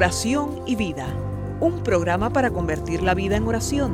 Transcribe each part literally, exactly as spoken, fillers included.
Oración y Vida, un programa para convertir la vida en oración.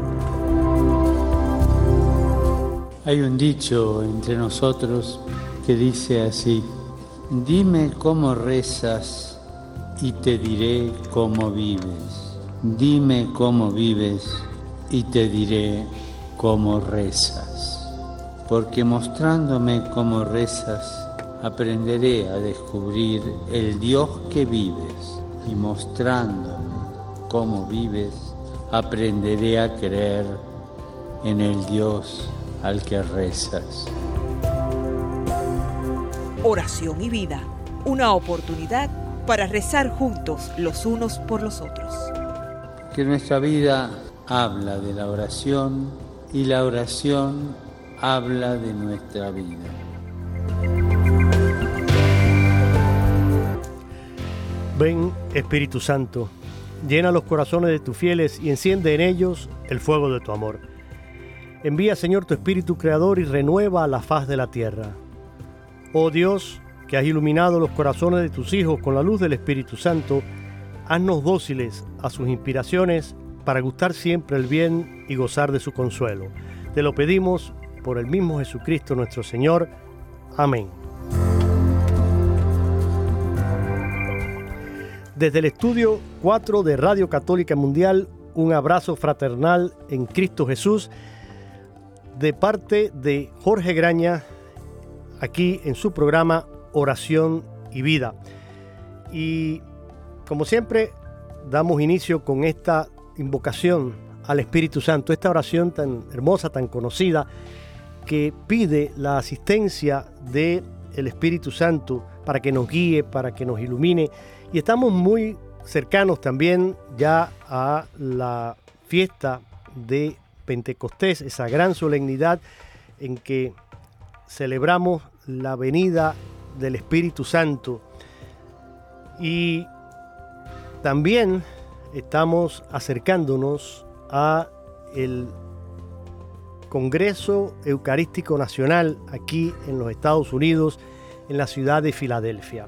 Hay un dicho entre nosotros que dice así: dime cómo rezas y te diré cómo vives. Dime cómo vives y te diré cómo rezas. Porque mostrándome cómo rezas, aprenderé a descubrir el Dios que vives. Y mostrándome cómo vives, aprenderé a creer en el Dios al que rezas. Oración y Vida, una oportunidad para rezar juntos los unos por los otros. Que nuestra vida habla de la oración y la oración habla de nuestra vida. Ven, Espíritu Santo, llena los corazones de tus fieles y enciende en ellos el fuego de tu amor. Envía, Señor, tu Espíritu Creador y renueva la faz de la tierra. Oh Dios, que has iluminado los corazones de tus hijos con la luz del Espíritu Santo, haznos dóciles a sus inspiraciones para gustar siempre el bien y gozar de su consuelo. Te lo pedimos por el mismo Jesucristo nuestro Señor. Amén. Desde el estudio cuatro de Radio Católica Mundial, un abrazo fraternal en Cristo Jesús de parte de Jorge Graña, aquí en su programa Oración y Vida. Y como siempre, damos inicio con esta invocación al Espíritu Santo, esta oración tan hermosa, tan conocida, que pide la asistencia del Espíritu Santo para que nos guíe, para que nos ilumine. Y estamos muy cercanos también ya a la fiesta de Pentecostés, esa gran solemnidad en que celebramos la venida del Espíritu Santo. Y también estamos acercándonos a el Congreso Eucarístico Nacional aquí en los Estados Unidos, en la ciudad de Filadelfia.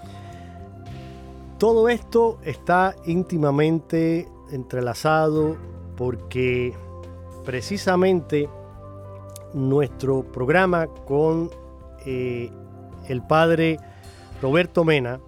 Todo esto está íntimamente entrelazado porque precisamente nuestro programa con eh, el padre Roberto Mena,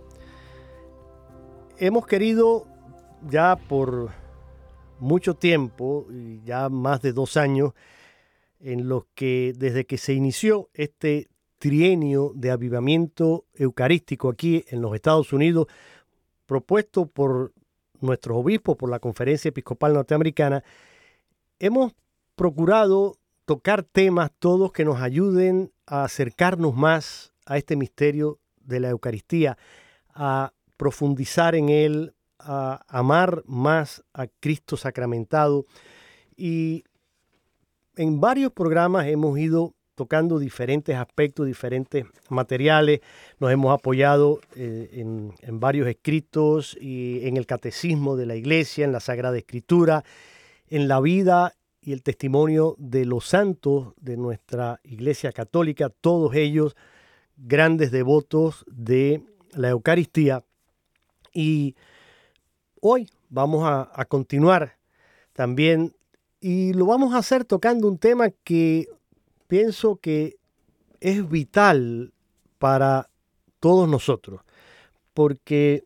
hemos querido ya por mucho tiempo, ya más de dos años, en los que desde que se inició este trienio de avivamiento eucarístico aquí en los Estados Unidos, propuesto por nuestros obispos, por la Conferencia Episcopal Norteamericana, hemos procurado tocar temas todos que nos ayuden a acercarnos más a este misterio de la Eucaristía, a profundizar en él, a amar más a Cristo sacramentado. Y en varios programas hemos ido tocando diferentes aspectos, diferentes materiales. Nos hemos apoyado eh, en, en varios escritos y en el Catecismo de la Iglesia, en la Sagrada Escritura, en la vida y el testimonio de los santos de nuestra Iglesia Católica, todos ellos grandes devotos de la Eucaristía. Y hoy vamos a, a continuar también, y lo vamos a hacer tocando un tema que pienso que es vital para todos nosotros, porque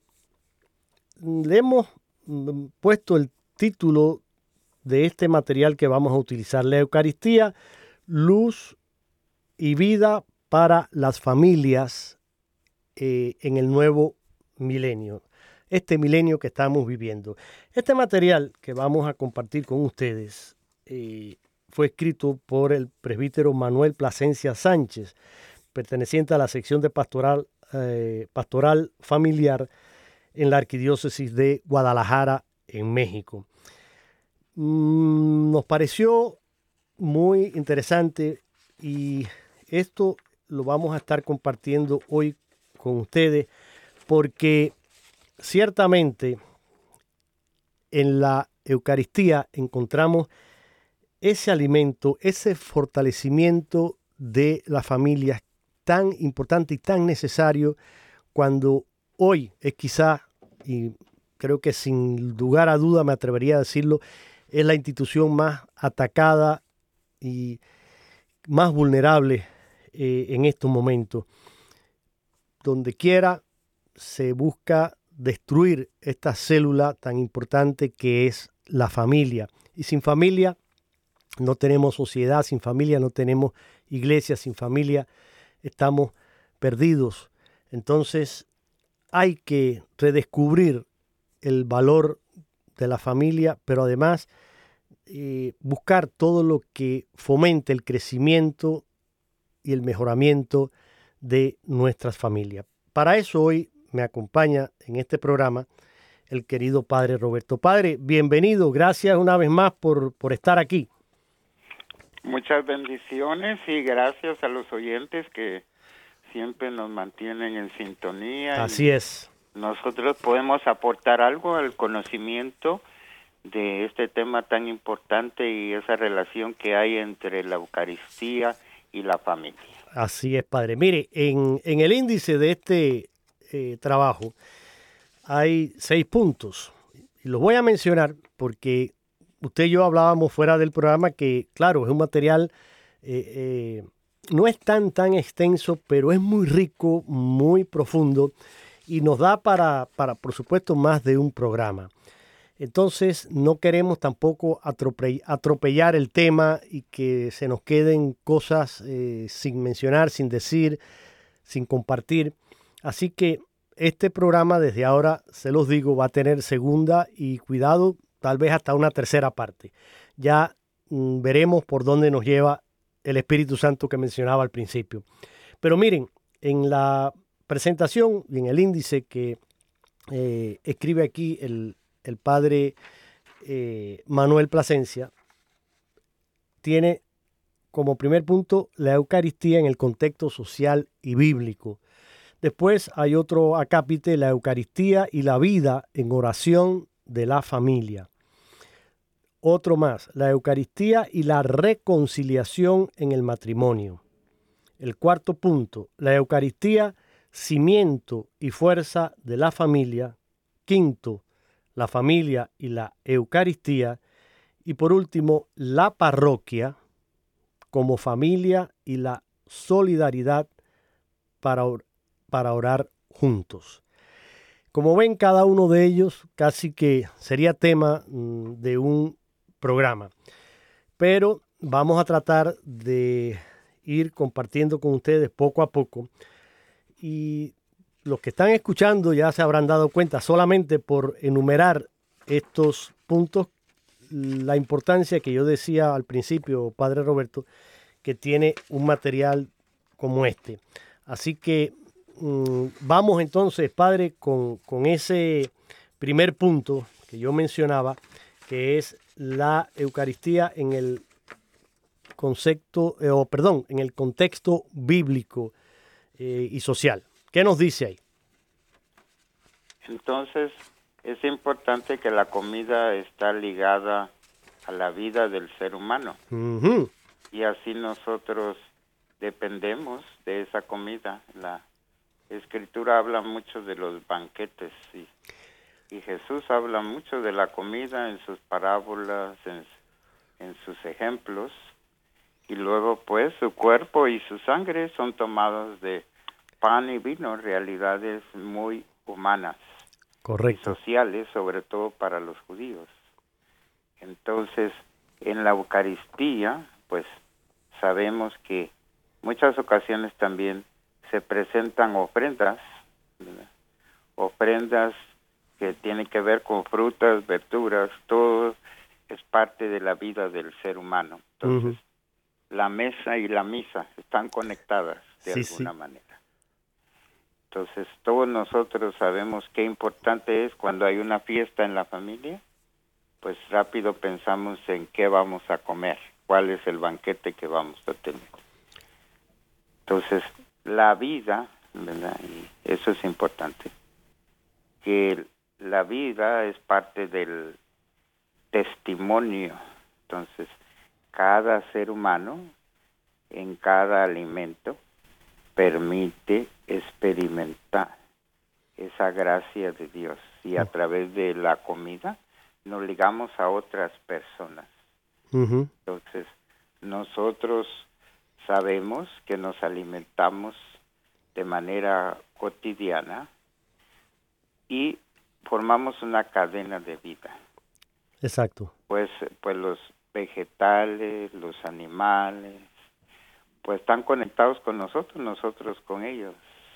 le hemos puesto el título de este material que vamos a utilizar: la Eucaristía, luz y vida para las familias eh, en el nuevo milenio, este milenio que estamos viviendo. Este material que vamos a compartir con ustedes eh, fue escrito por el presbítero Manuel Plasencia Sánchez, perteneciente a la sección de pastoral, eh, pastoral familiar en la Arquidiócesis de Guadalajara, en México. Mm, nos pareció muy interesante y esto lo vamos a estar compartiendo hoy con ustedes porque ciertamente en la Eucaristía encontramos ese alimento, ese fortalecimiento de las familias tan importante y tan necesario cuando hoy es quizá, y creo que sin lugar a duda me atrevería a decirlo, es la institución más atacada y más vulnerable eh, en estos momentos. Donde quiera se busca destruir esta célula tan importante que es la familia. Y sin familia no tenemos sociedad, sin familia no tenemos iglesia, sin familia estamos perdidos. Entonces hay que redescubrir el valor de la familia, pero además eh, buscar todo lo que fomente el crecimiento y el mejoramiento de nuestras familias. Para eso hoy me acompaña en este programa el querido Padre Roberto. Padre, bienvenido, gracias una vez más por, por estar aquí. Muchas bendiciones y gracias a los oyentes que siempre nos mantienen en sintonía. Así es. Nosotros podemos aportar algo al conocimiento de este tema tan importante y esa relación que hay entre la Eucaristía y la familia. Así es, Padre. Mire, en, en el índice de este eh, trabajo hay seis puntos. Y los voy a mencionar porque usted y yo hablábamos fuera del programa que, claro, es un material, eh, eh, no es tan, tan extenso, pero es muy rico, muy profundo y nos da para, para, por supuesto, más de un programa. Entonces, no queremos tampoco atrope- atropellar el tema y que se nos queden cosas eh, sin mencionar, sin decir, sin compartir. Así que este programa, desde ahora, se los digo, va a tener segunda y cuidado, tal vez hasta una tercera parte. Ya mm, veremos por dónde nos lleva el Espíritu Santo que mencionaba al principio. Pero miren, en la presentación y en el índice que eh, escribe aquí el, el padre eh, Manuel Plasencia, tiene como primer punto la Eucaristía en el contexto social y bíblico. Después hay otro acápite, la Eucaristía y la vida en oración de la familia. Otro más, la Eucaristía y la reconciliación en el matrimonio. El cuarto punto, la Eucaristía, cimiento y fuerza de la familia. Quinto, la familia y la Eucaristía. Y por último, la parroquia como familia y la solidaridad para, or- para orar juntos. Como ven, cada uno de ellos casi que sería tema mm, de un programa. Pero vamos a tratar de ir compartiendo con ustedes poco a poco. Y los que están escuchando ya se habrán dado cuenta solamente por enumerar estos puntos, la importancia que yo decía al principio, Padre Roberto, que tiene un material como este. Así que mmm, vamos entonces, Padre, con, con ese primer punto que yo mencionaba, que es la Eucaristía en el concepto, eh, o perdón, en el contexto bíblico eh, y social. ¿Qué nos dice ahí? Entonces, es importante que la comida está ligada a la vida del ser humano. Uh-huh. Y así nosotros dependemos de esa comida. La Escritura habla mucho de los banquetes y, y Jesús habla mucho de la comida en sus parábolas, en, en sus ejemplos. Y luego, pues, su cuerpo y su sangre son tomados de pan y vino, realidades muy humanas. Correcto. Y sociales, sobre todo para los judíos. Entonces, en la Eucaristía, pues, sabemos que muchas ocasiones también se presentan ofrendas, ¿verdad? Ofrendas que tienen que ver con frutas, verduras, todo es parte de la vida del ser humano. Entonces, uh-huh. la mesa y la misa están conectadas de sí, alguna sí. manera. Entonces, todos nosotros sabemos qué importante es cuando hay una fiesta en la familia, pues rápido pensamos en qué vamos a comer, cuál es el banquete que vamos a tener. Entonces, la vida, ¿verdad? Y eso es importante, que la vida es parte del testimonio. Entonces, cada ser humano, en cada alimento, permite experimentar esa gracia de Dios. y a través de la comida nos ligamos a otras personas. Uh-huh. Entonces, nosotros sabemos que nos alimentamos de manera cotidiana y formamos una cadena de vida. Exacto. Pues, pues los vegetales, los animales, pues están conectados con nosotros, nosotros con ellos.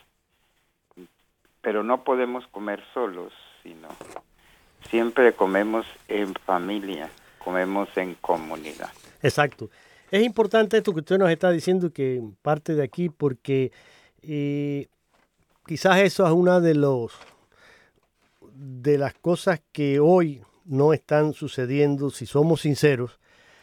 Pero no podemos comer solos, sino siempre comemos en familia, comemos en comunidad. Exacto. Es importante esto que usted nos está diciendo, que parte de aquí, porque eh, quizás eso es una de los de las cosas que hoy no están sucediendo, si somos sinceros.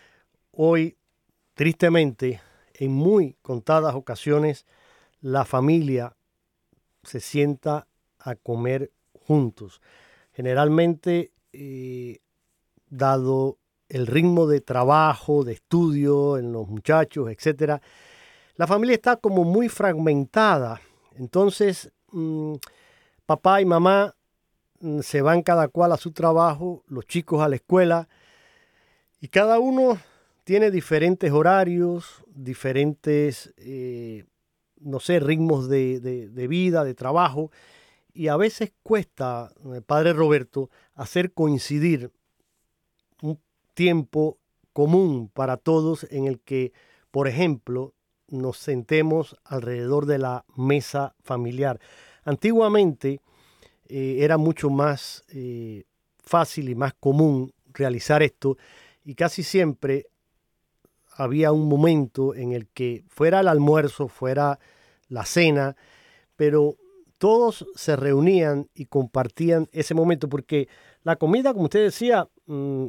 Hoy, tristemente, en muy contadas ocasiones, la familia se sienta a comer juntos. Generalmente, eh, dado el ritmo de trabajo, de estudio en los muchachos, etcétera, la familia está como muy fragmentada. Entonces, mmm, papá y mamá mmm, se van cada cual a su trabajo, los chicos a la escuela, y cada uno tiene diferentes horarios, diferentes, eh, no sé, ritmos de, de, de vida, de trabajo, y a veces cuesta, eh, Padre Roberto, hacer coincidir un tiempo común para todos en el que, por ejemplo, nos sentemos alrededor de la mesa familiar. Antiguamente eh, era mucho más eh, fácil y más común realizar esto, y casi siempre había un momento en el que fuera el almuerzo, fuera la cena, pero todos se reunían y compartían ese momento, porque la comida, como usted decía, mmm,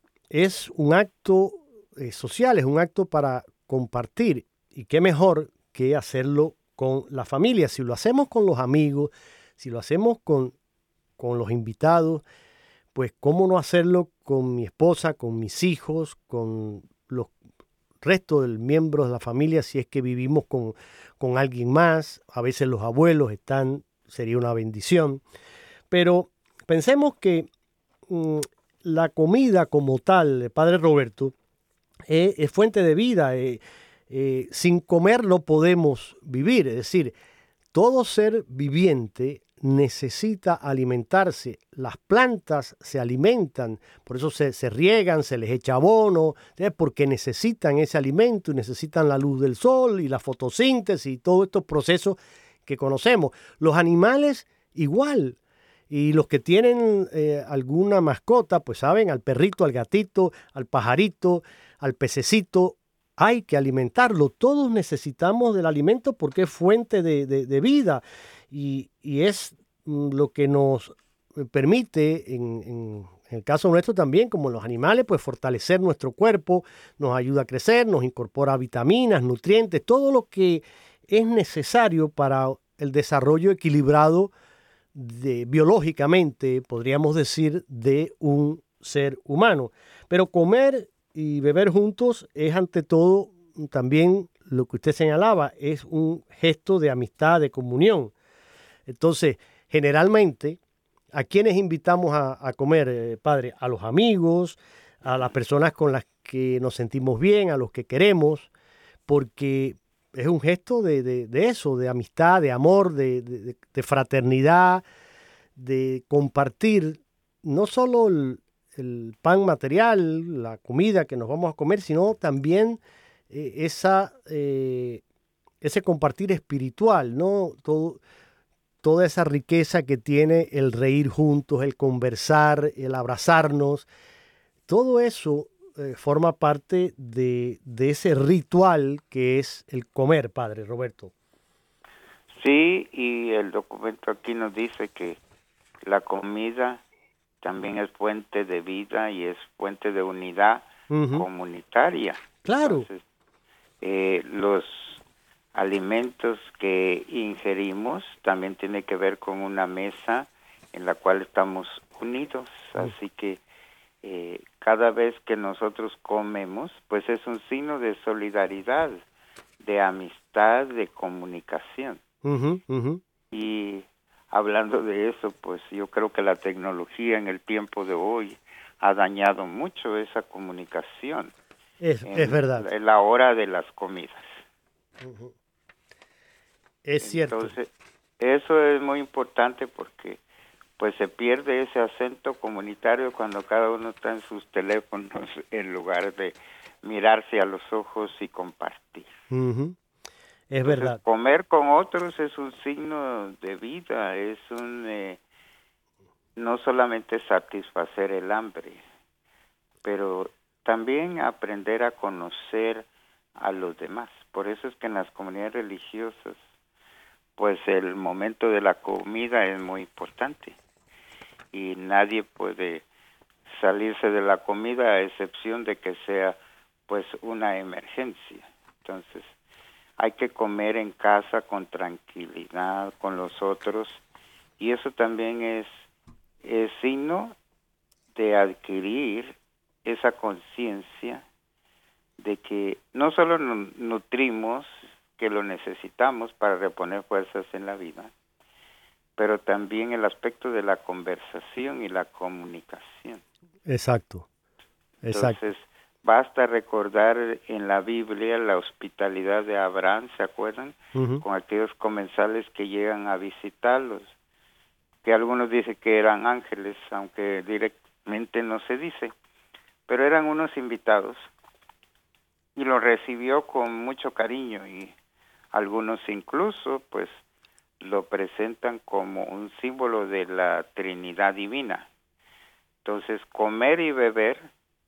es un acto eh, social, es un acto para compartir, y qué mejor que hacerlo con la familia. Si lo hacemos con los amigos, si lo hacemos con, con los invitados, pues cómo no hacerlo con mi esposa, con mis hijos, con los restos de miembros de la familia, si es que vivimos con, con alguien más. A veces los abuelos están, sería una bendición. Pero pensemos que mmm, la comida como tal, Padre Roberto, eh, es fuente de vida. Eh, eh, sin comer no podemos vivir. Es decir, todo ser viviente necesita alimentarse. Las plantas se alimentan, por eso se, se riegan, se les echa abono, ¿sí? Porque necesitan ese alimento y necesitan la luz del sol y la fotosíntesis y todos estos procesos que conocemos. Los animales igual. Y los que tienen eh, alguna mascota, pues saben, al perrito, al gatito, al pajarito, al pececito, hay que alimentarlo. Todos necesitamos del alimento porque es fuente de, de, de vida y, y es mm, lo que nos permite, en, en, en el caso nuestro también, como los animales, pues fortalecer nuestro cuerpo, nos ayuda a crecer, nos incorpora vitaminas, nutrientes, todo lo que es necesario para el desarrollo equilibrado de, biológicamente, podríamos decir, de un ser humano. Pero comer y beber juntos es ante todo también lo que usted señalaba, es un gesto de amistad, de comunión. Entonces, generalmente, ¿a quiénes invitamos a, a comer, eh, padre? A los amigos, a las personas con las que nos sentimos bien, a los que queremos, porque es un gesto de, de, de eso, de amistad, de amor, de, de, de fraternidad, de compartir no solo el, el pan material, la comida que nos vamos a comer, sino también eh, esa, eh, ese compartir espiritual, ¿no? Todo, toda esa riqueza que tiene el reír juntos, el conversar, el abrazarnos, todo eso eh, forma parte de, de ese ritual que es el comer, Padre Roberto. Sí, y el documento aquí nos dice que la comida también es fuente de vida y es fuente de unidad uh-huh. comunitaria. Claro. Entonces, eh, los alimentos que ingerimos también tiene que ver con una mesa en la cual estamos unidos. Uh-huh. Así que eh, cada vez que nosotros comemos, pues es un signo de solidaridad, de amistad, de comunicación. Uh-huh, uh-huh. Y hablando de eso, pues yo creo que la tecnología en el tiempo de hoy ha dañado mucho esa comunicación. Es, en, es verdad. En la hora de las comidas. Uh-huh. Es cierto. Entonces, eso es muy importante porque pues se pierde ese acento comunitario cuando cada uno está en sus teléfonos en lugar de mirarse a los ojos y compartir. Uh-huh. Es Entonces, verdad. comer con otros es un signo de vida, es un eh, no solamente satisfacer el hambre, pero también aprender a conocer a los demás. Por eso es que en las comunidades religiosas, pues el momento de la comida es muy importante y nadie puede salirse de la comida a excepción de que sea pues una emergencia. Entonces hay que comer en casa con tranquilidad con los otros y eso también es, es signo de adquirir esa conciencia de que no solo nos nutrimos, que lo necesitamos para reponer fuerzas en la vida, pero también el aspecto de la conversación y la comunicación. Exacto, exacto. Entonces, basta recordar en la Biblia la hospitalidad de Abraham, ¿se acuerdan? Uh-huh. Con aquellos comensales que llegan a visitarlos, que algunos dicen que eran ángeles, aunque directamente no se dice, pero eran unos invitados y los recibió con mucho cariño y algunos incluso pues lo presentan como un símbolo de la Trinidad Divina. Entonces, comer y beber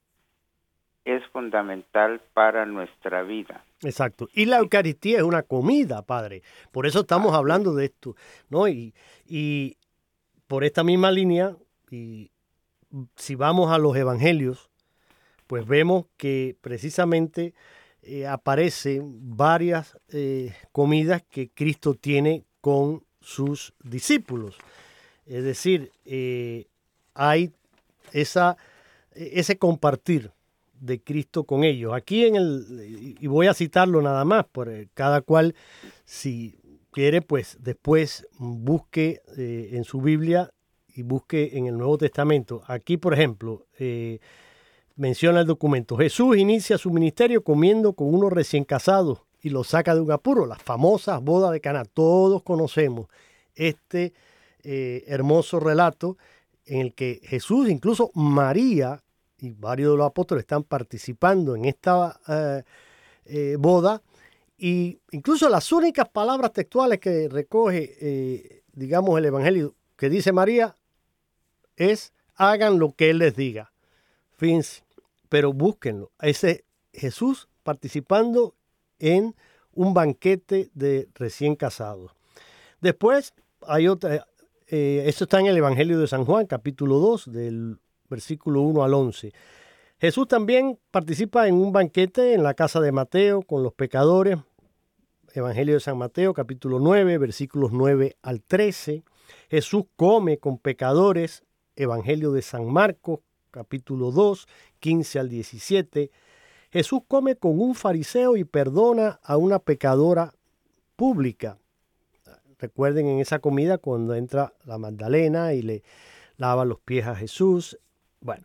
es fundamental para nuestra vida. Exacto. Y la Eucaristía es una comida, Padre. Por eso estamos hablando de esto, ¿no? Y, y por esta misma línea, y si vamos a los evangelios, pues vemos que precisamente eh, aparecen varias eh, comidas que Cristo tiene con sus discípulos. Es decir, eh, hay esa, ese compartir de Cristo con ellos. Aquí en el, y voy a citarlo nada más, por cada cual, si quiere, pues después busque eh, en su Biblia y busque en el Nuevo Testamento. Aquí, por ejemplo, eh, menciona el documento: Jesús inicia su ministerio comiendo con unos recién casados y los saca de un apuro. Las famosas bodas de Caná. Todos conocemos este eh, hermoso relato en el que Jesús, incluso María y varios de los apóstoles están participando en esta eh, eh, boda, y incluso las únicas palabras textuales que recoge, eh, digamos, el Evangelio que dice María es: hagan lo que Él les diga. Fíjense, pero búsquenlo. Ese Jesús participando en un banquete de recién casados. Después hay otra, eh, esto está en el Evangelio de San Juan, capítulo dos, del versículo uno al once. Jesús también participa en un banquete en la casa de Mateo con los pecadores. Evangelio de San Mateo, capítulo nueve, versículos nueve al trece. Jesús come con pecadores. Evangelio de San Marcos, capítulo dos, quince al diecisiete. Jesús come con un fariseo y perdona a una pecadora pública. Recuerden en esa comida cuando entra la Magdalena y le lava los pies a Jesús. Bueno,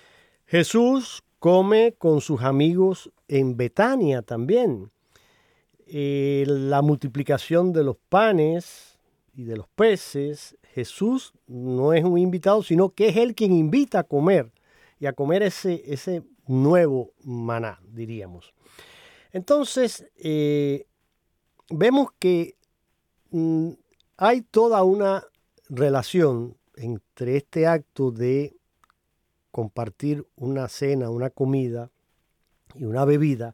Jesús come con sus amigos en Betania también. Eh, la multiplicación de los panes y de los peces. Jesús no es un invitado, sino que es Él quien invita a comer y a comer ese, ese nuevo maná, diríamos. Entonces, eh, vemos que mm, hay toda una relación entre este acto de compartir una cena, una comida y una bebida,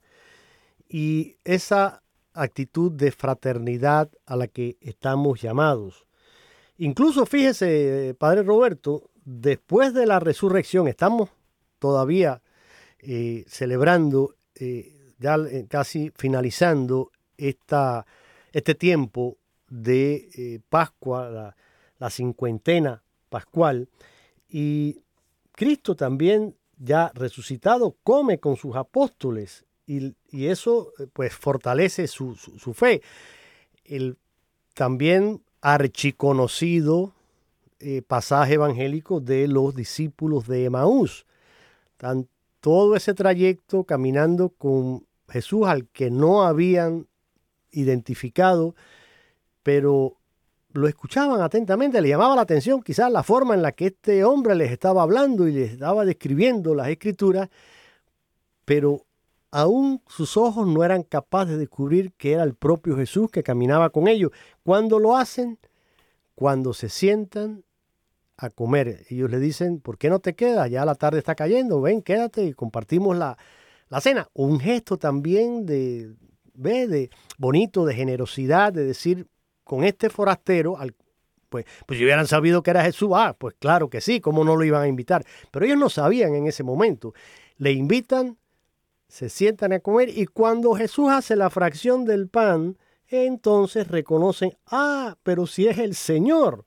y esa actitud de fraternidad a la que estamos llamados. Incluso, fíjese, Padre Roberto, después de la resurrección, estamos todavía eh, celebrando, eh, ya eh, casi finalizando esta, este tiempo de eh, Pascua, la, la cincuentena pascual, y Cristo también, ya resucitado, come con sus apóstoles, y, y eso pues fortalece su, su, su fe. El, también archiconocido eh, pasaje evangélico de los discípulos de Emaús. Tan, todo ese trayecto caminando con Jesús al que no habían identificado, pero lo escuchaban atentamente, le llamaba la atención quizás la forma en la que este hombre les estaba hablando y les estaba describiendo las escrituras, pero aún sus ojos no eran capaces de descubrir que era el propio Jesús que caminaba con ellos. ¿Cuándo lo hacen? Cuando se sientan a comer. Ellos le dicen, ¿por qué no te quedas? Ya la tarde está cayendo, ven, quédate y compartimos la, la cena. Un gesto también de, ¿ve? de bonito, de generosidad, de decir, con este forastero, al, pues, pues si hubieran sabido que era Jesús, ah, pues claro que sí, ¿cómo no lo iban a invitar? Pero ellos no sabían en ese momento. Le invitan, se sientan a comer y cuando Jesús hace la fracción del pan, entonces reconocen, ah, pero si es el Señor.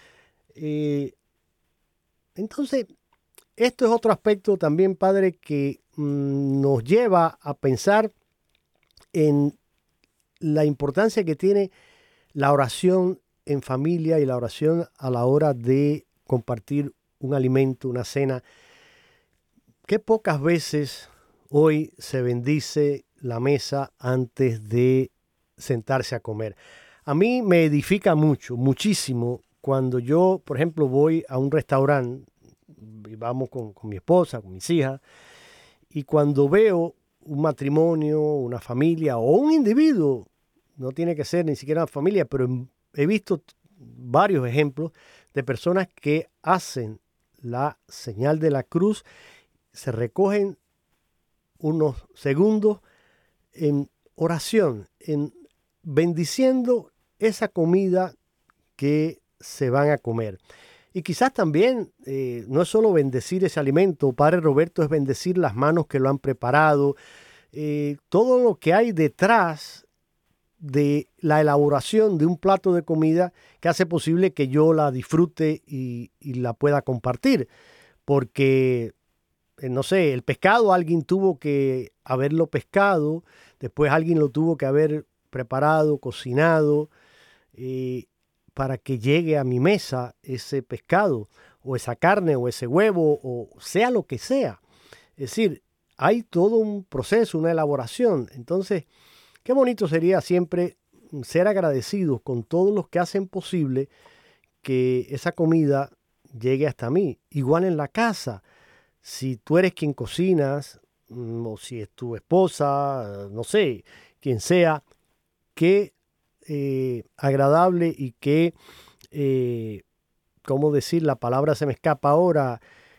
Eh, entonces, esto es otro aspecto también, Padre, que mmm, nos lleva a pensar en la importancia que tiene la oración en familia y la oración a la hora de compartir un alimento, una cena. Qué pocas veces hoy se bendice la mesa antes de sentarse a comer. A mí me edifica mucho, muchísimo, cuando yo, por ejemplo, voy a un restaurante, y vamos con, con mi esposa, con mis hijas, y cuando veo un matrimonio, una familia o un individuo, no tiene que ser ni siquiera una familia, pero he visto varios ejemplos de personas que hacen la señal de la cruz, se recogen unos segundos en oración, en bendiciendo esa comida que se van a comer. Y quizás también eh, no es solo bendecir ese alimento, Padre Roberto, es bendecir las manos que lo han preparado, eh, todo lo que hay detrás de la elaboración de un plato de comida que hace posible que yo la disfrute y, y la pueda compartir. Porque, eh, no sé, el pescado alguien tuvo que haberlo pescado, después alguien lo tuvo que haber preparado, cocinado, eh, para que llegue a mi mesa ese pescado, o esa carne, o ese huevo, o sea lo que sea. Es decir, hay todo un proceso, una elaboración. Entonces, qué bonito sería siempre ser agradecidos con todos los que hacen posible que esa comida llegue hasta mí. Igual en la casa, si tú eres quien cocinas, o si es tu esposa, no sé, quien sea, qué eh, agradable y qué, eh, ¿cómo decir? La palabra se me escapa ahora.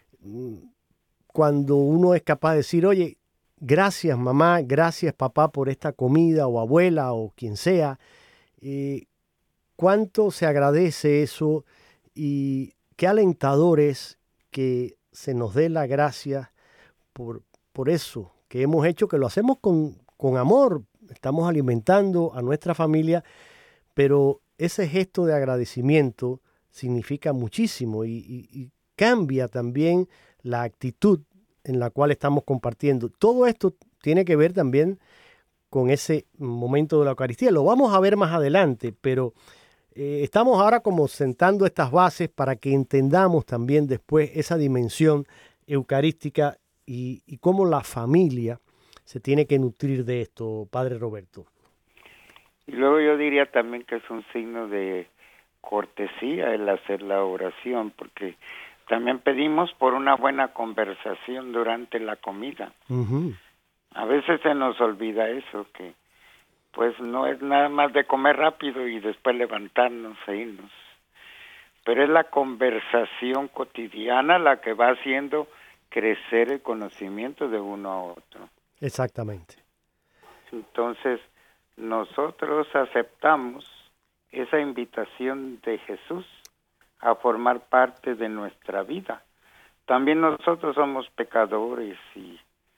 Cuando uno es capaz de decir, oye, gracias mamá, gracias papá por esta comida, o abuela, o quien sea. Eh, cuánto se agradece eso y qué alentador es que se nos dé la gracia por, por eso que hemos hecho, que lo hacemos con, con amor. Estamos alimentando a nuestra familia, pero ese gesto de agradecimiento significa muchísimo y, y, y cambia también la actitud en la cual estamos compartiendo. Todo esto tiene que ver también con ese momento de la Eucaristía. Lo vamos a ver más adelante, pero eh, estamos ahora como sentando estas bases para que entendamos también después esa dimensión eucarística y, y cómo la familia se tiene que nutrir de esto, Padre Roberto. Y luego yo diría también que es un signo de cortesía el hacer la oración, porque también pedimos por una buena conversación durante la comida. Uh-huh. A veces se nos olvida eso, que pues no es nada más de comer rápido y después levantarnos e irnos, pero es la conversación cotidiana la que va haciendo crecer el conocimiento de uno a otro. Exactamente. Entonces, nosotros aceptamos esa invitación de Jesús a formar parte de nuestra vida. También nosotros somos pecadores y,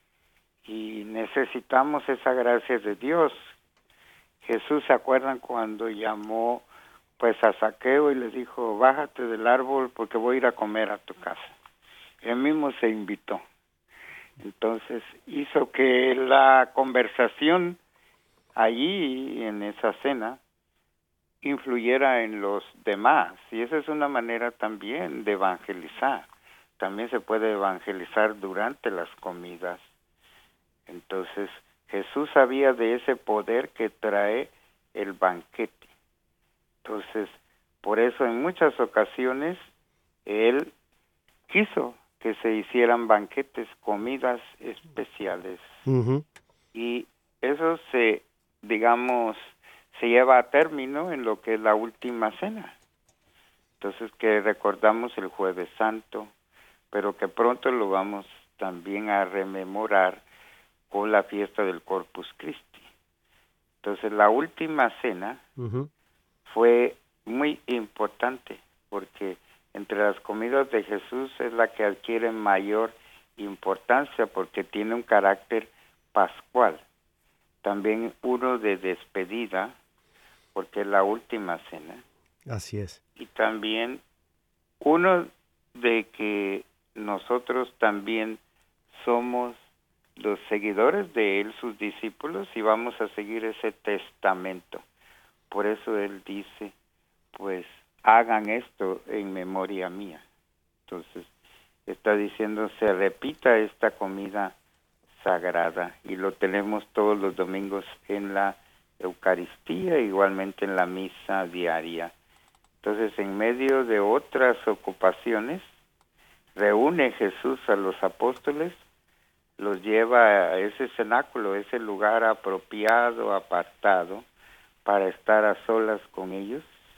y necesitamos esa gracia de Dios. Jesús, ¿se acuerdan cuando llamó pues a Zaqueo y le dijo, bájate del árbol porque voy a ir a comer a tu casa? Él mismo se invitó. Entonces hizo que la conversación allí en esa cena influyera en los demás. Y esa es una manera también de evangelizar. También se puede evangelizar durante las comidas. Entonces, Jesús sabía de ese poder que trae el banquete. Entonces, por eso en muchas ocasiones Él quiso que se hicieran banquetes, comidas especiales. Uh-huh. Y eso se, digamos, se lleva a término en lo que es la última cena. Entonces, que recordamos el Jueves Santo, pero que pronto lo vamos también a rememorar con la fiesta del Corpus Christi. Entonces, la última cena uh-huh. fue muy importante, porque entre las comidas de Jesús es la que adquiere mayor importancia, porque tiene un carácter pascual. También uno de despedida, porque es la última cena. Así es. Y también uno de que nosotros también somos los seguidores de Él, sus discípulos, y vamos a seguir ese testamento. Por eso Él dice, pues, hagan esto en memoria mía. Entonces, está diciendo, se repita esta comida sagrada, y lo tenemos todos los domingos en la Eucaristía, igualmente en la misa diaria. Entonces, en medio de otras ocupaciones, reúne Jesús a los apóstoles, los lleva a ese cenáculo, ese lugar apropiado, apartado, para estar a solas con ellos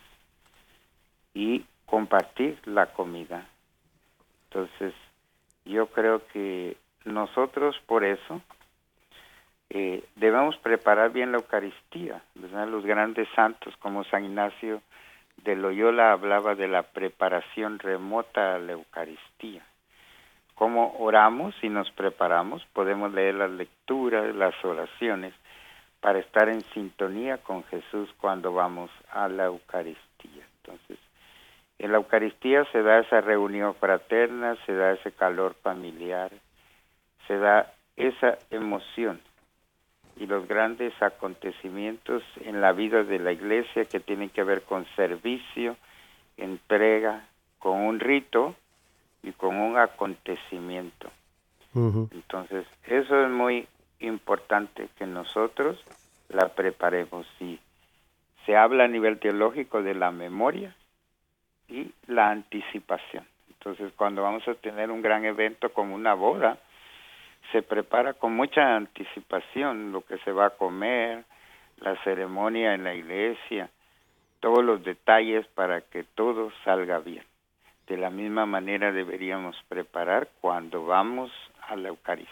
y compartir la comida. Entonces, yo creo que nosotros por eso eh, debemos preparar bien la Eucaristía, ¿verdad? Los grandes santos como San Ignacio de Loyola hablaba de la preparación remota a la Eucaristía. Cómo oramos y nos preparamos, podemos leer las lecturas, las oraciones, para estar en sintonía con Jesús cuando vamos a la Eucaristía. Entonces, en la Eucaristía se da esa reunión fraterna, se da ese calor familiar, se da esa emoción y los grandes acontecimientos en la vida de la Iglesia que tienen que ver con servicio, entrega, con un rito y con un acontecimiento. Uh-huh. Entonces, eso es muy importante que nosotros la preparemos. Y se habla a nivel teológico de la memoria y la anticipación. Entonces, cuando vamos a tener un gran evento como una boda, se prepara con mucha anticipación lo que se va a comer, la ceremonia en la iglesia, todos los detalles para que todo salga bien. De la misma manera deberíamos preparar cuando vamos a la Eucaristía.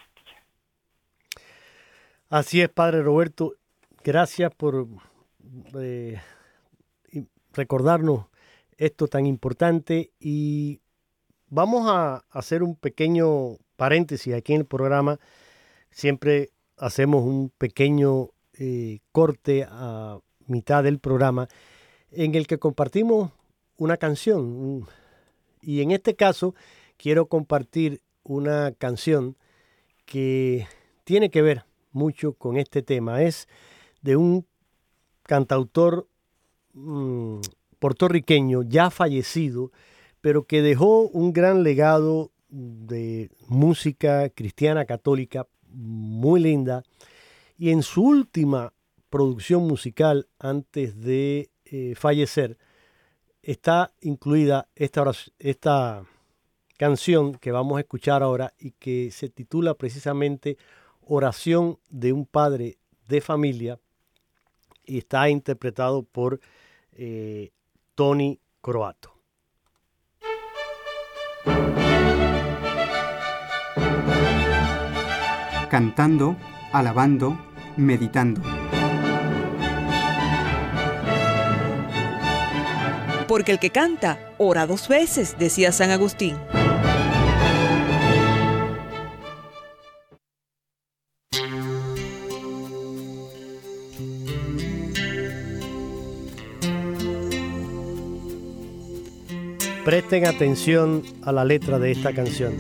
Así es, Padre Roberto. Gracias por eh, recordarnos esto tan importante, y vamos a hacer un pequeño paréntesis aquí en el programa. Siempre hacemos un pequeño eh, corte a mitad del programa en el que compartimos una canción, y en este caso quiero compartir una canción que tiene que ver mucho con este tema. Es de un cantautor mmm, puertorriqueño ya fallecido, pero que dejó un gran legado de música cristiana católica muy linda, y en su última producción musical antes de eh, fallecer está incluida esta, oración, esta canción que vamos a escuchar ahora, y que se titula precisamente Oración de un Padre de Familia, y está interpretado por eh, Tony Croato. Cantando, alabando, meditando. Porque el que canta, ora dos veces, decía San Agustín. Presten atención a la letra de esta canción.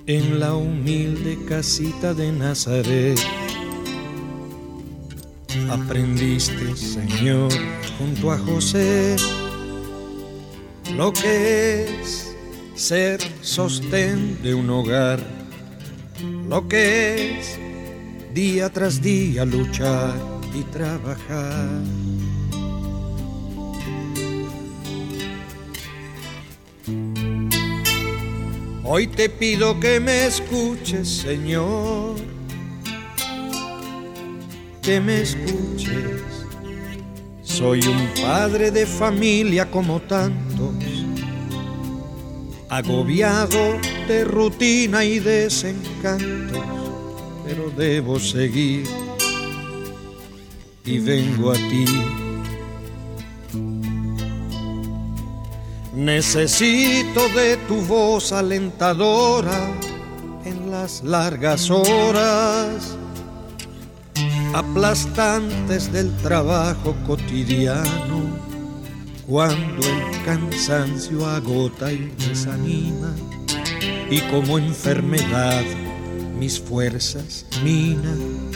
en la humilde casita de Nazaret. Aprendiste, Señor, junto a José, lo que es ser sostén de un hogar, lo que es día tras día luchar y trabajar. Hoy te pido que me escuches, Señor, que me escuches. Soy un padre de familia como tantos, agobiado de rutina y desencantos, pero debo seguir y vengo a ti. Necesito de tu voz alentadora en las largas horas aplastantes del trabajo cotidiano, cuando el cansancio agota y desanima y como enfermedad mis fuerzas mina.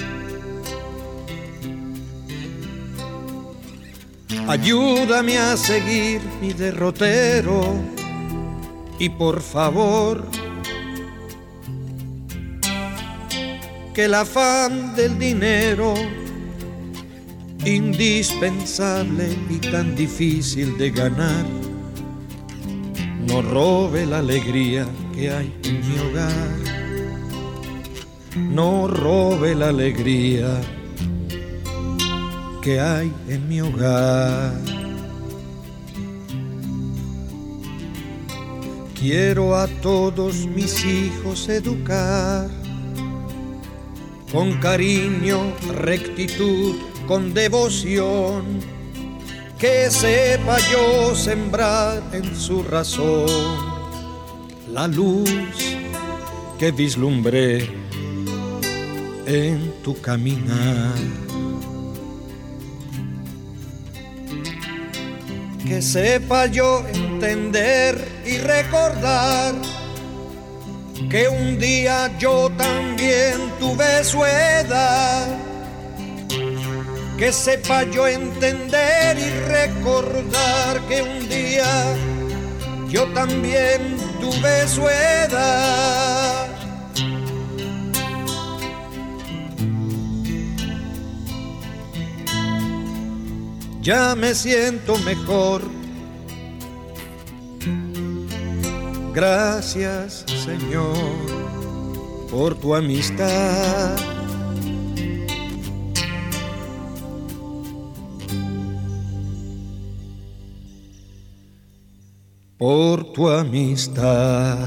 Ayúdame a seguir mi derrotero y por favor que el afán del dinero, indispensable y tan difícil de ganar, no robe la alegría que hay en mi hogar, no robe la alegría que hay en mi hogar. Quiero a todos mis hijos educar con cariño, rectitud, con devoción, que sepa yo sembrar en su razón la luz que vislumbré en tu caminar. Que sepa yo entender y recordar que un día yo también tuve su edad. Que sepa yo entender y recordar que un día yo también tuve su edad. Ya me siento mejor. Gracias, Señor, por tu amistad. Por tu amistad.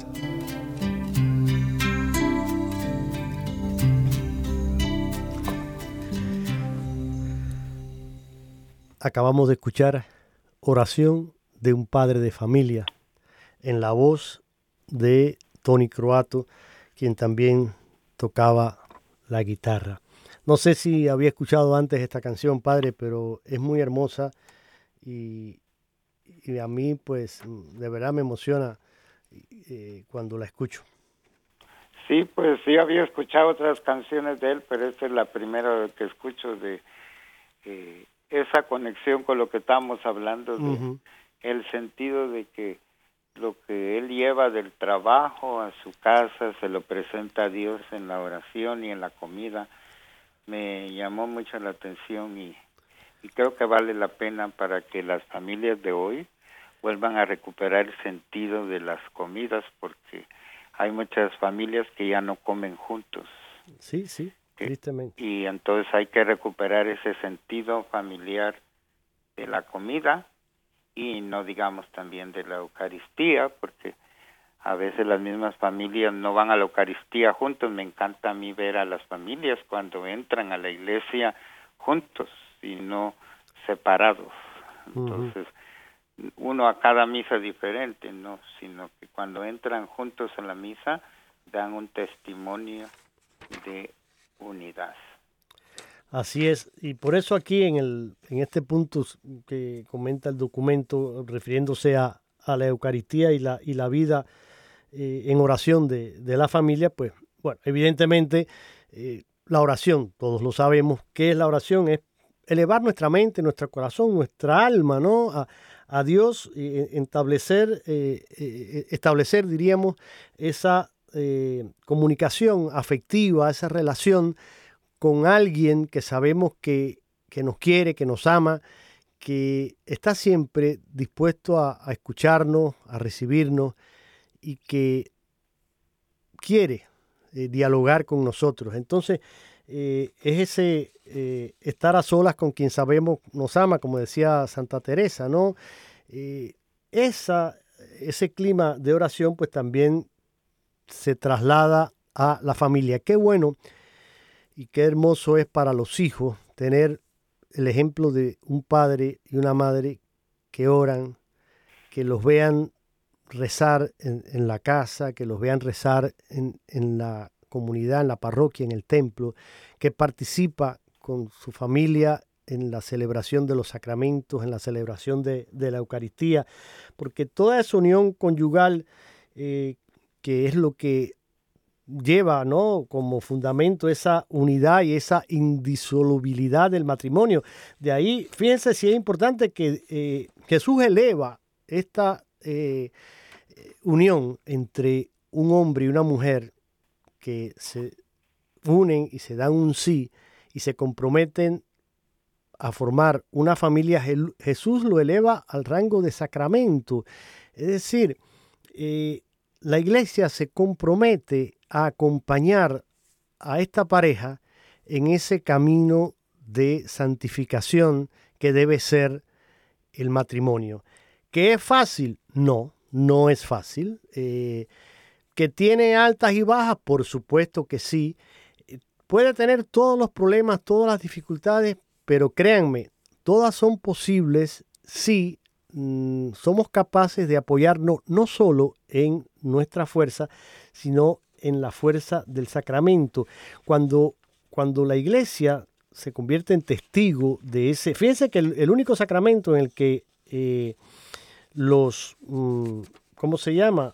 Acabamos de escuchar Oración de un padre de familia, en la voz de Tony Croatto, quien también tocaba la guitarra. No sé si había escuchado antes esta canción, padre, pero es muy hermosa y, y a mí, pues, de verdad me emociona eh, cuando la escucho. Sí, pues sí había escuchado otras canciones de él, pero esta es la primera que escucho de eh, esa conexión con lo que estamos hablando, de uh-huh. el sentido de que lo que él lleva del trabajo a su casa se lo presenta a Dios en la oración y en la comida. Me llamó mucho la atención y, y creo que vale la pena para que las familias de hoy vuelvan a recuperar el sentido de las comidas, porque hay muchas familias que ya no comen juntos. Sí, sí, tristemente. Y entonces hay que recuperar ese sentido familiar de la comida y no digamos también de la Eucaristía, porque a veces las mismas familias no van a la Eucaristía juntos. Me encanta a mí ver a las familias cuando entran a la iglesia juntos y no separados. Entonces, uh-huh. uno a cada misa diferente, no, sino que cuando entran juntos a la misa dan un testimonio de unidad. Así es, y por eso aquí en el en este punto que comenta el documento refiriéndose a, a la Eucaristía y la y la vida eh, en oración de, de la familia, pues, bueno, evidentemente eh, la oración, todos lo sabemos, ¿qué es la oración? Es elevar nuestra mente, nuestro corazón, nuestra alma, ¿no? A, a Dios, y establecer, eh, eh, establecer, diríamos, esa eh, comunicación afectiva, esa relación con alguien que sabemos que, que nos quiere, que nos ama, que está siempre dispuesto a, a escucharnos, a recibirnos y que quiere eh, dialogar con nosotros. Entonces, eh, es ese eh, estar a solas con quien sabemos nos ama, como decía Santa Teresa, ¿no? Eh, esa, ese clima de oración, pues también se traslada a la familia. Qué bueno y qué hermoso es para los hijos tener el ejemplo de un padre y una madre que oran, que los vean rezar en, en la casa, que los vean rezar en, en la comunidad, en la parroquia, en el templo, que participa con su familia en la celebración de los sacramentos, en la celebración de, de la Eucaristía, porque toda esa unión conyugal, eh, que es lo que lleva, ¿no?, como fundamento esa unidad y esa indisolubilidad del matrimonio. De ahí, fíjense si es importante que eh, Jesús eleva esta eh, unión entre un hombre y una mujer que se unen y se dan un sí y se comprometen a formar una familia. Jesús lo eleva al rango de sacramento. Es decir, eh, la Iglesia se compromete a acompañar a esta pareja en ese camino de santificación que debe ser el matrimonio. ¿Que es fácil? No, no es fácil. Eh, ¿Que tiene altas y bajas? Por supuesto que sí. Puede tener todos los problemas, todas las dificultades, pero créanme, todas son posibles si mm, somos capaces de apoyarnos no solo en nuestra fuerza, sino en la fuerza del sacramento. Cuando, cuando la Iglesia se convierte en testigo de ese... Fíjense que el, el único sacramento en el que eh, los... Mm, ¿cómo se llama?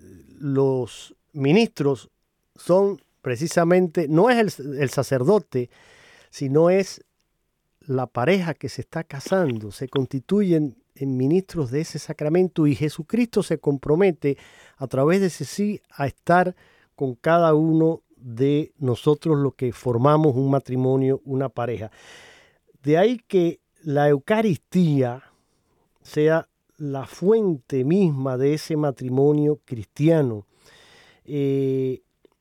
Los ministros son precisamente... No es el, el sacerdote, sino es la pareja que se está casando. Se constituyen en ministros de ese sacramento y Jesucristo se compromete a través de ese sí a estar con cada uno de nosotros los que formamos un matrimonio, una pareja. De ahí que la Eucaristía sea la fuente misma de ese matrimonio cristiano. Eh,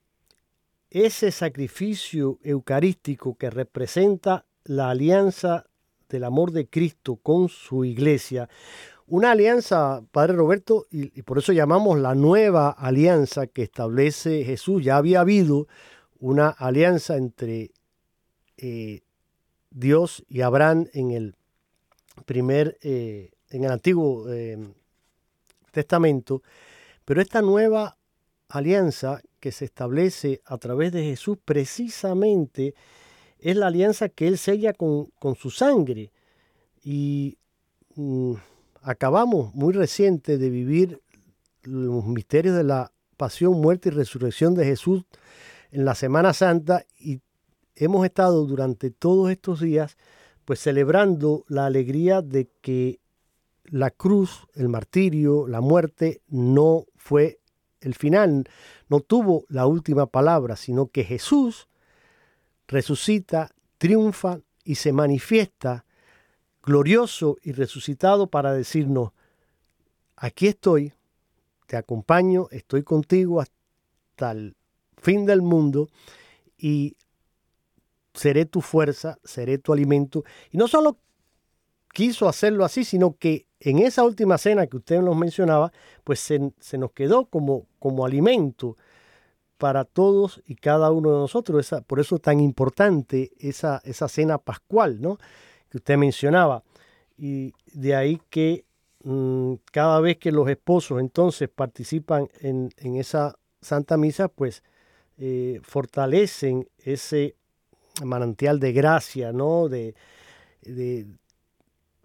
ese sacrificio eucarístico que representa la alianza del amor de Cristo con su iglesia, una alianza, Padre Roberto, y, y por eso llamamos la nueva alianza que establece Jesús. Ya había habido una alianza entre eh, Dios y Abraham en el primer, eh, en el Antiguo eh, Testamento, pero esta nueva alianza que se establece a través de Jesús precisamente es la alianza que Él sella con, con su sangre. Y mm, acabamos muy reciente de vivir los misterios de la pasión, muerte y resurrección de Jesús en la Semana Santa y hemos estado durante todos estos días pues celebrando la alegría de que la cruz, el martirio, la muerte no fue el final, no tuvo la última palabra, sino que Jesús resucita, triunfa y se manifiesta glorioso y resucitado para decirnos, aquí estoy, te acompaño, estoy contigo hasta el fin del mundo y seré tu fuerza, seré tu alimento. Y no solo quiso hacerlo así, sino que en esa última cena que usted nos mencionaba, pues se, se nos quedó como, como alimento para todos y cada uno de nosotros. Esa, por eso es tan importante esa, esa cena pascual, ¿no?, que usted mencionaba. Y de ahí que mmm, cada vez que los esposos entonces participan en, en esa Santa Misa, pues eh, fortalecen ese manantial de gracia, ¿no?, de, de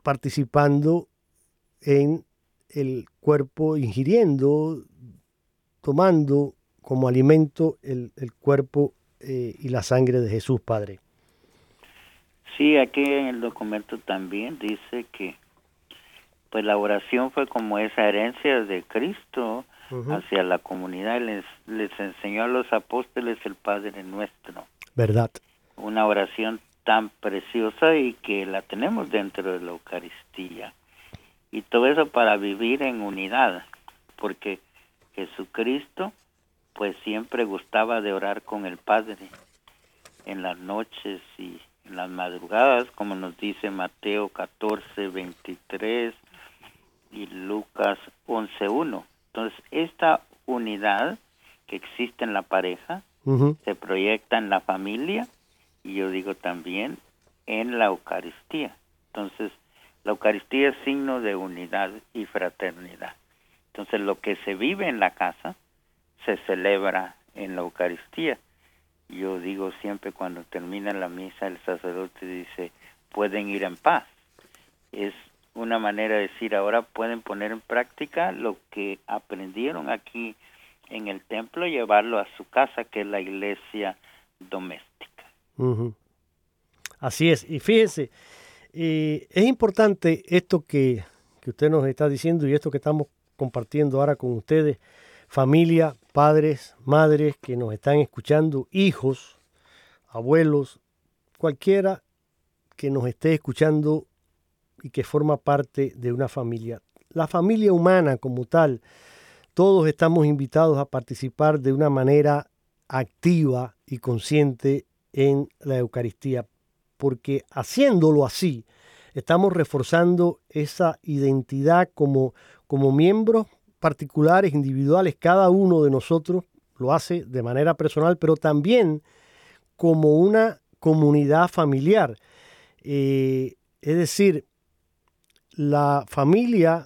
participando en el cuerpo, ingiriendo tomando como alimento el, el cuerpo eh, y la sangre de Jesús, Padre. Sí, aquí en el documento también dice que pues la oración fue como esa herencia de Cristo uh-huh. hacia la comunidad. Les, les enseñó a los apóstoles el Padre Nuestro. ¿Verdad? Una oración tan preciosa y que la tenemos dentro de la Eucaristía. Y todo eso para vivir en unidad, porque Jesucristo pues siempre gustaba de orar con el Padre en las noches y en las madrugadas, como nos dice Mateo catorce, veintitrés y Lucas once, uno. Entonces, esta unidad que existe en la pareja uh-huh. se proyecta en la familia y yo digo también en la Eucaristía. Entonces, la Eucaristía es signo de unidad y fraternidad. Entonces, lo que se vive en la casa se celebra en la Eucaristía. Yo digo siempre cuando termina la misa, el sacerdote dice, pueden ir en paz. Es una manera de decir, ahora pueden poner en práctica lo que aprendieron aquí en el templo, llevarlo a su casa, que es la iglesia doméstica. Uh-huh. Así es. Y fíjense, eh, es importante esto que, que usted nos está diciendo y esto que estamos compartiendo ahora con ustedes, familia, padres, madres que nos están escuchando, hijos, abuelos, cualquiera que nos esté escuchando y que forma parte de una familia. La familia humana como tal, todos estamos invitados a participar de una manera activa y consciente en la Eucaristía, porque haciéndolo así, estamos reforzando esa identidad como, como miembros particulares, individuales. Cada uno de nosotros lo hace de manera personal, pero también como una comunidad familiar. Eh, es decir, la familia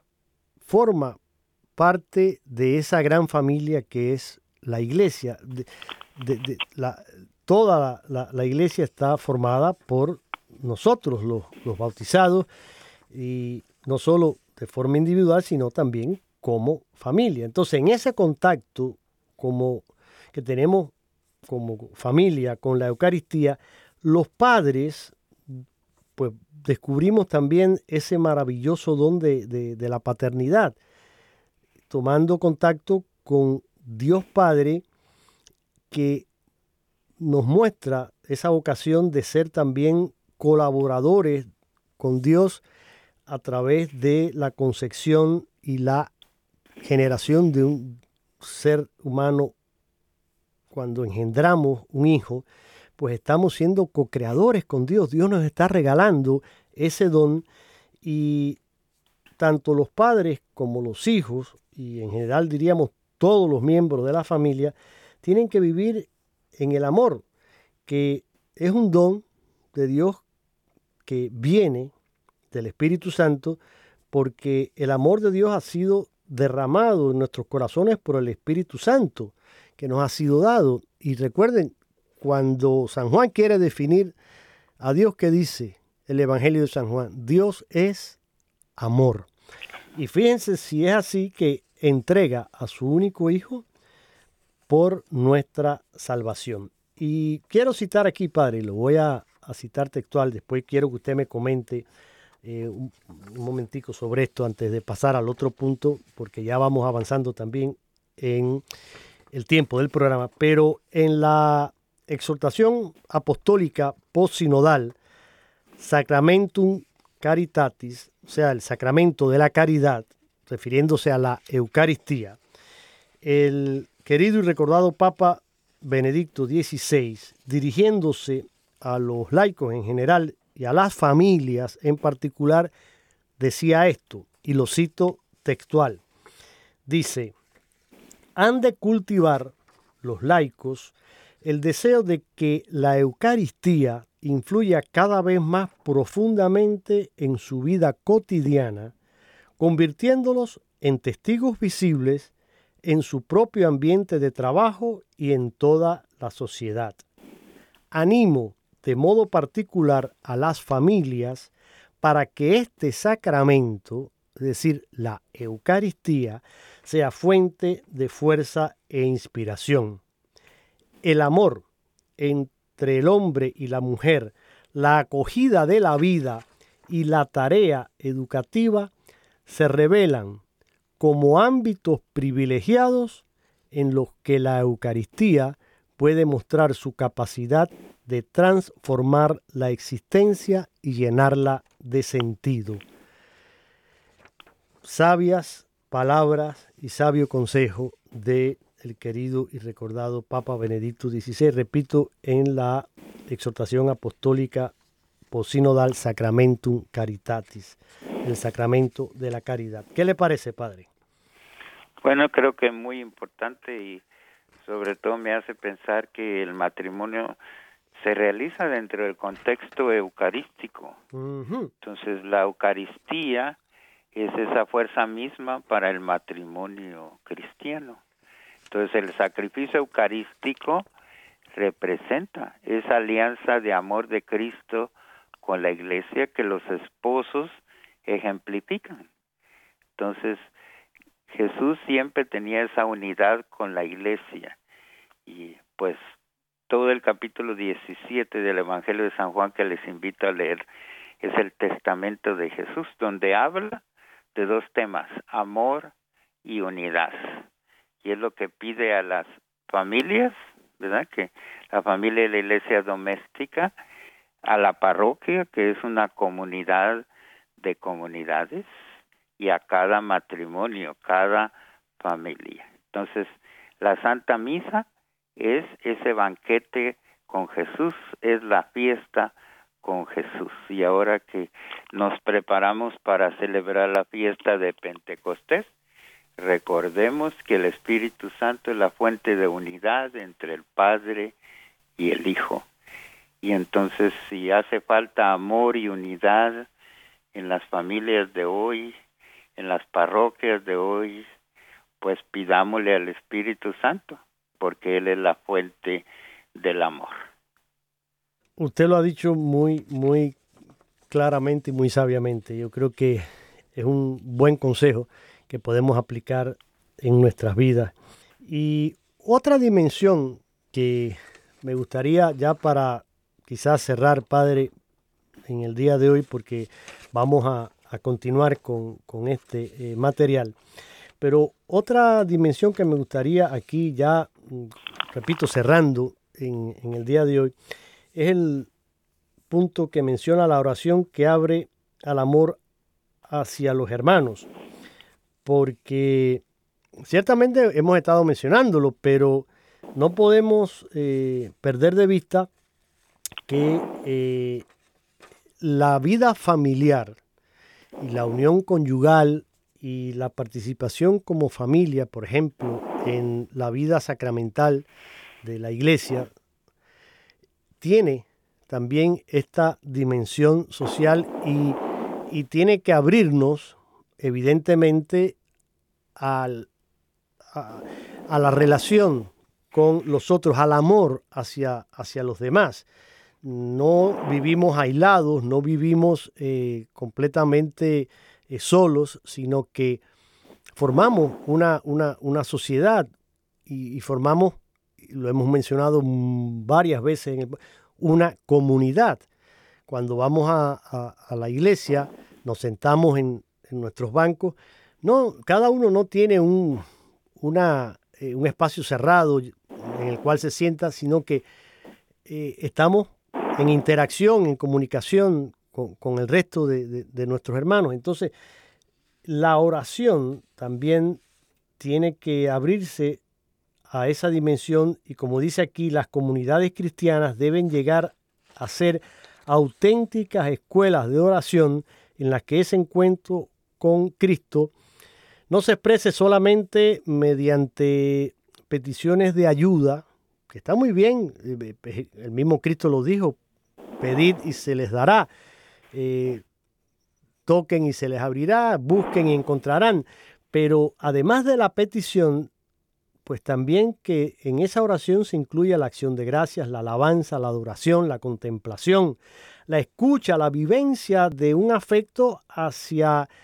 forma parte de esa gran familia que es la iglesia. De, de, de, la, toda la, la, la iglesia está formada por nosotros, los, los bautizados, y no solo de forma individual, sino también como familia. Entonces, en ese contacto como que tenemos como familia con la Eucaristía, los padres, pues descubrimos también ese maravilloso don de, de, de la paternidad, tomando contacto con Dios Padre, que nos muestra esa vocación de ser también colaboradores con Dios a través de la concepción y la generación de un ser humano. Cuando engendramos un hijo, pues estamos siendo co-creadores con Dios. Dios nos está regalando ese don y tanto los padres como los hijos, y en general diríamos todos los miembros de la familia, tienen que vivir en el amor, que es un don de Dios que viene del Espíritu Santo, porque el amor de Dios ha sido derramado en nuestros corazones por el Espíritu Santo que nos ha sido dado. Y recuerden, cuando San Juan quiere definir a Dios, ¿qué dice el Evangelio de San Juan? Dios es amor. Y fíjense si es así, que entrega a su único hijo por nuestra salvación. Y quiero citar aquí, Padre, y lo voy a, a citar textual, después quiero que usted me comente eh, un, un momentico sobre esto antes de pasar al otro punto, porque ya vamos avanzando también en el tiempo del programa. Pero en la exhortación apostólica postsinodal, Sacramentum Caritatis, o sea, el sacramento de la caridad, refiriéndose a la Eucaristía, el querido y recordado Papa Benedicto dieciséis, dirigiéndose a los laicos en general y a las familias en particular, decía esto, y lo cito textual. Dice: han de cultivar los laicos el deseo de que la Eucaristía influya cada vez más profundamente en su vida cotidiana, convirtiéndolos en testigos visibles en su propio ambiente de trabajo y en toda la sociedad. Animo de modo particular a las familias para que este sacramento es decir, la Eucaristía, sea fuente de fuerza e inspiración. El amor entre el hombre y la mujer, la acogida de la vida y la tarea educativa se revelan como ámbitos privilegiados en los que la Eucaristía puede mostrar su capacidad de transformar la existencia y llenarla de sentido. Sabias palabras y sabio consejo de el querido y recordado Papa Benedicto dieciséis, repito, en la exhortación apostólica posinodal Sacramentum Caritatis, el sacramento de la caridad. ¿Qué le parece, padre? Bueno, creo que es muy importante y sobre todo me hace pensar que el matrimonio se realiza dentro del contexto eucarístico. Uh-huh. Entonces la Eucaristía es esa fuerza misma para el matrimonio cristiano. Entonces el sacrificio eucarístico representa esa alianza de amor de Cristo con la Iglesia que los esposos ejemplifican. Entonces Jesús siempre tenía esa unidad con la Iglesia y pues todo el capítulo diecisiete del Evangelio de San Juan que les invito a leer es el testamento de Jesús, donde habla de dos temas, amor y unidad. Y es lo que pide a las familias, ¿verdad? Que la familia de la iglesia doméstica, a la parroquia, que es una comunidad de comunidades, y a cada matrimonio, cada familia. Entonces, la Santa Misa es ese banquete con Jesús, es la fiesta con Jesús. Y ahora que nos preparamos para celebrar la fiesta de Pentecostés, recordemos que el Espíritu Santo es la fuente de unidad entre el Padre y el Hijo. Y entonces, si hace falta amor y unidad en las familias de hoy, en las parroquias de hoy, pues pidámosle al Espíritu Santo, porque Él es la fuente del amor. Usted lo ha dicho muy, muy claramente y muy sabiamente. Yo creo que es un buen consejo que podemos aplicar en nuestras vidas. Y otra dimensión que me gustaría ya para quizás cerrar, padre, en el día de hoy, porque vamos a, a continuar con, con este eh, material. Pero otra dimensión que me gustaría aquí ya, repito, cerrando en, en el día de hoy, es el punto que menciona la oración que abre al amor hacia los hermanos. Porque ciertamente hemos estado mencionándolo, pero no podemos eh, perder de vista que eh, la vida familiar y la unión conyugal y la participación como familia, por ejemplo, en la vida sacramental de la Iglesia, tiene también esta dimensión social y, y tiene que abrirnos, evidentemente, al, a, a la relación con los otros, al amor hacia, hacia los demás. No vivimos aislados, no vivimos eh, completamente eh, solos, sino que formamos una, una, una sociedad y, y formamos, lo hemos mencionado varias veces, en el, una comunidad. Cuando vamos a, a, a la iglesia, nos sentamos en, en nuestros bancos. No, cada uno no tiene un, una, eh, un espacio cerrado en el cual se sienta, sino que eh, estamos en interacción, en comunicación con, con el resto de, de, de nuestros hermanos. Entonces, la oración también tiene que abrirse a esa dimensión y, como dice aquí, las comunidades cristianas deben llegar a ser auténticas escuelas de oración en las que ese encuentro con Cristo no se exprese solamente mediante peticiones de ayuda, que está muy bien, el mismo Cristo lo dijo, pedid y se les dará, eh, toquen y se les abrirá, busquen y encontrarán, pero además de la petición, pues también que en esa oración se incluya la acción de gracias, la alabanza, la adoración, la contemplación, la escucha, la vivencia de un afecto hacia,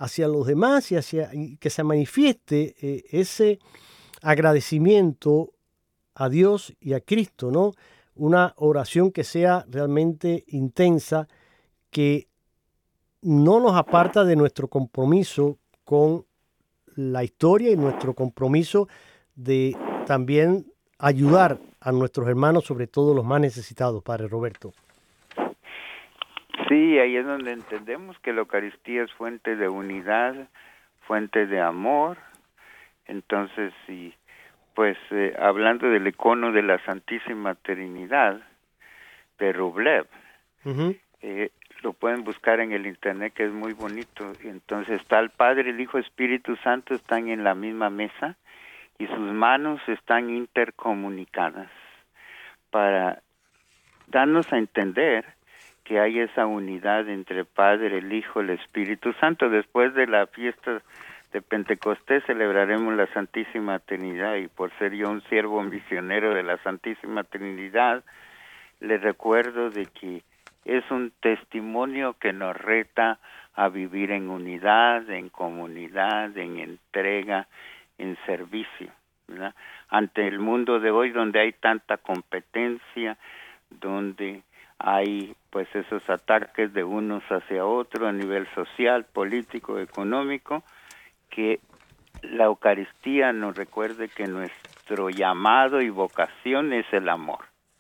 hacia los demás y, hacia, y que se manifieste eh, ese agradecimiento a Dios y a Cristo, ¿no? Una oración que sea realmente intensa, que no nos aparta de nuestro compromiso con la historia y nuestro compromiso de también ayudar a nuestros hermanos, sobre todo los más necesitados, Padre Roberto. Sí, ahí es donde entendemos que la Eucaristía es fuente de unidad, fuente de amor. Entonces, sí, pues eh, hablando del icono de la Santísima Trinidad de Rublev, uh-huh. eh, lo pueden buscar en el internet, que es muy bonito. Entonces está el Padre, el Hijo, Espíritu Santo, están en la misma mesa y sus manos están intercomunicadas para darnos a entender que hay esa unidad entre el Padre, el Hijo, el Espíritu Santo. Después de la fiesta de Pentecostés celebraremos la Santísima Trinidad, y por ser yo un siervo misionero de la Santísima Trinidad, les recuerdo de que es un testimonio que nos reta a vivir en unidad, en comunidad, en entrega, en servicio, ¿verdad? Ante el mundo de hoy, donde hay tanta competencia, donde hay pues esos ataques de unos hacia otros a nivel social, político, económico, que la Eucaristía nos recuerde que nuestro llamado y vocación es el amor.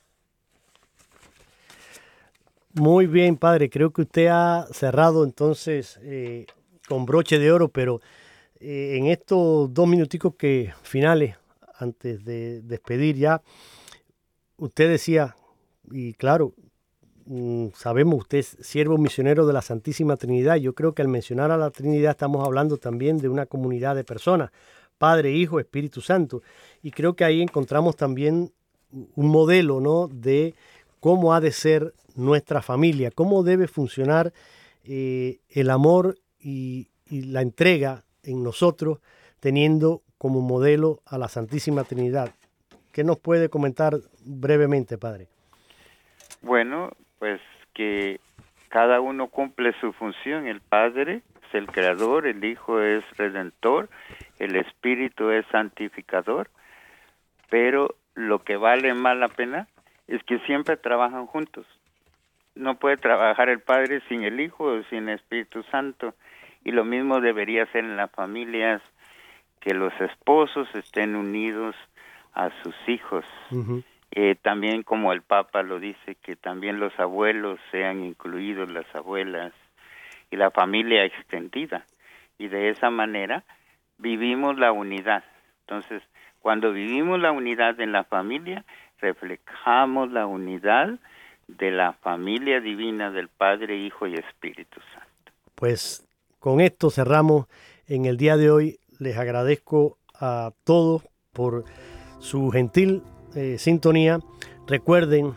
Muy bien, Padre. Creo que usted ha cerrado entonces eh, con broche de oro, pero eh, en estos dos minuticos que finales, antes de despedir ya, usted decía, y claro, sabemos, usted es siervo misionero de la Santísima Trinidad. Yo creo que al mencionar a la Trinidad estamos hablando también de una comunidad de personas, Padre, Hijo, Espíritu Santo. Y creo que ahí encontramos también un modelo, ¿no?, de cómo ha de ser nuestra familia, cómo debe funcionar eh, el amor y, y la entrega en nosotros, teniendo como modelo a la Santísima Trinidad. ¿Qué nos puede comentar brevemente, Padre? Bueno, pues que cada uno cumple su función. El Padre es el Creador, el Hijo es Redentor, el Espíritu es Santificador, pero lo que vale más la pena es que siempre trabajan juntos. No puede trabajar el Padre sin el Hijo o sin el Espíritu Santo, y lo mismo debería ser en las familias, que los esposos estén unidos a sus hijos. Uh-huh. Eh, también, como el Papa lo dice, que también los abuelos sean incluidos, las abuelas, y la familia extendida. Y de esa manera vivimos la unidad. Entonces, cuando vivimos la unidad en la familia, reflejamos la unidad de la familia divina del Padre, Hijo y Espíritu Santo. Pues con esto cerramos en el día de hoy. Les agradezco a todos por su gentil Eh, sintonía. Recuerden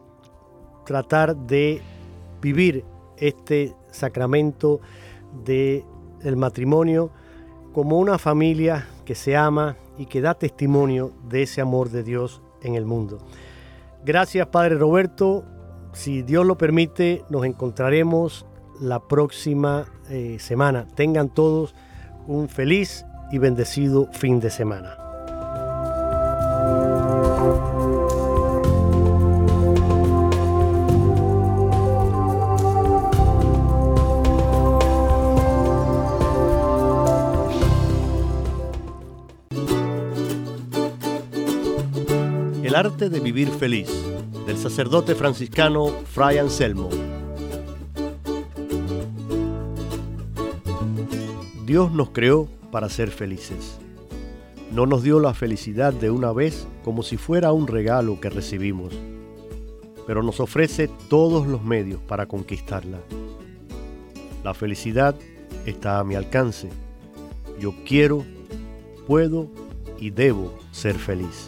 tratar de vivir este sacramento del matrimonio como una familia que se ama y que da testimonio de ese amor de Dios en el mundo. Gracias, Padre Roberto. Si Dios lo permite, nos encontraremos la próxima eh, semana. Tengan todos un feliz y bendecido fin de semana. El arte de vivir feliz, del sacerdote franciscano Fray Anselmo. Dios nos creó para ser felices. No nos dio la felicidad de una vez como si fuera un regalo que recibimos, pero nos ofrece todos los medios para conquistarla. La felicidad está a mi alcance. Yo quiero, puedo y debo ser feliz.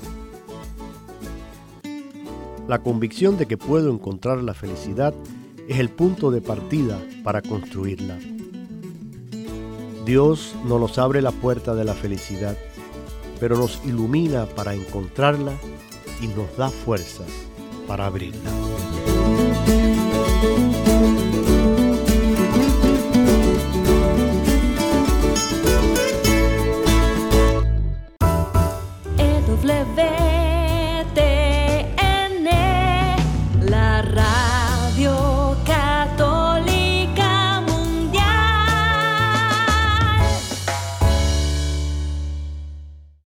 La convicción de que puedo encontrar la felicidad es el punto de partida para construirla. Dios no nos abre la puerta de la felicidad, pero nos ilumina para encontrarla y nos da fuerzas para abrirla.